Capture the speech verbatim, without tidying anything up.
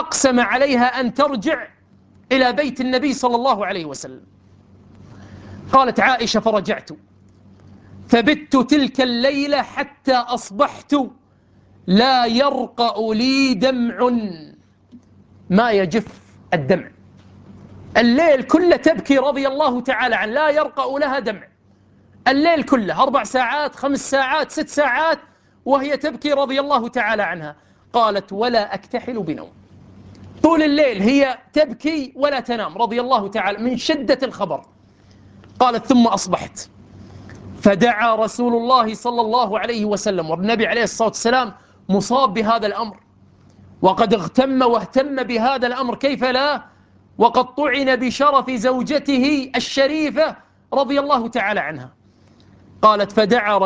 أقسم عليها أن ترجع إلى بيت النبي صلى الله عليه وسلم. قالت عائشة: فرجعت فبت تلك الليلة حتى أصبحت لا يرقأ لي دمع، ما يجف الدمع. الليل كله تبكي رضي الله تعالى عنه، لا يرقأ لها دمع. الليل كله أربع ساعات، خمس ساعات، ست ساعات، وهي تبكي رضي الله تعالى عنها. قالت: ولا أكتحل بنوم. طول الليل هي تبكي ولا تنام رضي الله تعالى من شدة الخبر. قالت: ثم أصبحت فدعا رسول الله صلى الله عليه وسلم، والنبي عليه الصلاة والسلام مصاب بهذا الأمر، وقد اغتم واهتم بهذا الأمر، كيف لا، وقد طعن بشرف زوجته الشريفة رضي الله تعالى عنها. قالت: فدعا